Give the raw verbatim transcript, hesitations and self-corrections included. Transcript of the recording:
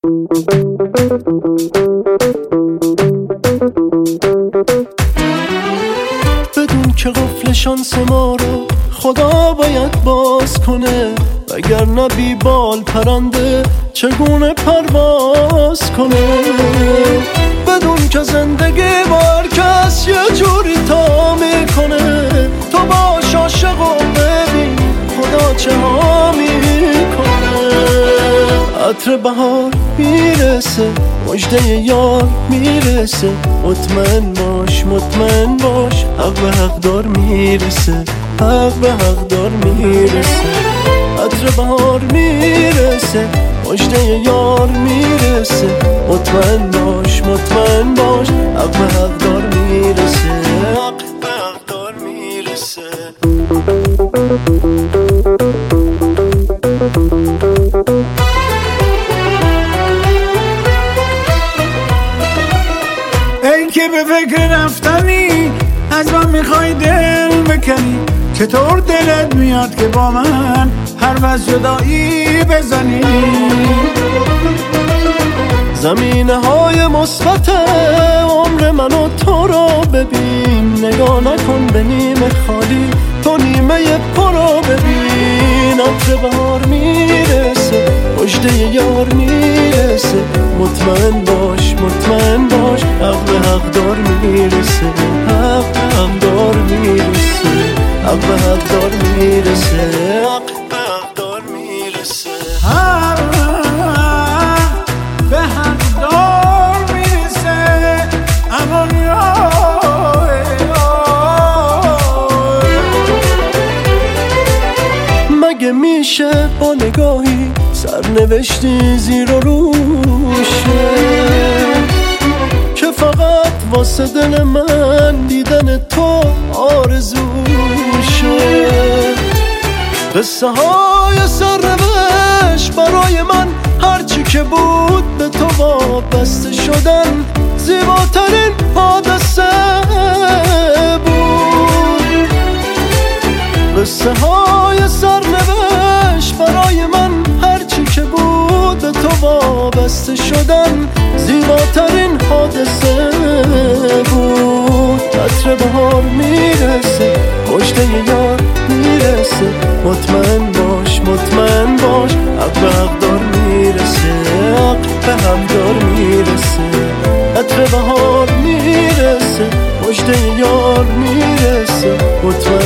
بدون که قفل شانس ما رو خدا باید باز کنه، اگر نبی بال پرنده چگونه پرواز کنه. بدون که زندگی بار کس یه جوری تا میکنه، تو باش عاشق و ببین خدا چه ها میکنه. عطر بهار میرسه، مژده یار میرسه، مطمئن باش مطمئن باش، حق به حق دار میرسه، حق به حق دار میرسه. عطر بهار میرسه، مژده یار میرسه، مطمئن باش مطمئن باش، حق به حق دار میرسه، حق به حق دار میرسه. ای که به فکر رفتنی از من میخوای دل بکنی، چطور دلت میاد که با من هر وز جدایی بزنی؟ زمینه های مثبت عمر من و تو رو ببین، نگاه نکن به نیمه خالی، تو نیمه پر رو ببین. عطر بهار میرسه، مژده یار میرسه، مطمئن باش مطمئن باش، حق به حق دار میرسه، حق به حق دار میرسه، حق به حق دار میرسه، حق به حق دار میرسه، حق به حق دار میرسه. امان مگه میشه با نگاهی سرنوشتی زیر و روشه، که فقط واسه دل من دیدن تو آرزوشه. قصه های سرنوشت برای من هرچی که بود به تو وابسته شدن زیباترین حادثه بود. قصه های سرنوشت برای من هرچی که بود به تو وابسته شدن زیباترین حادثه بود. عطر بهار میرسه، مژده یار میرسه، مطمئن باش مطمئن باش، حق به حق دار میرسه، حق به حق دار میرسه. عطر بهار میرسه، مژده یار میرسه، مطمئن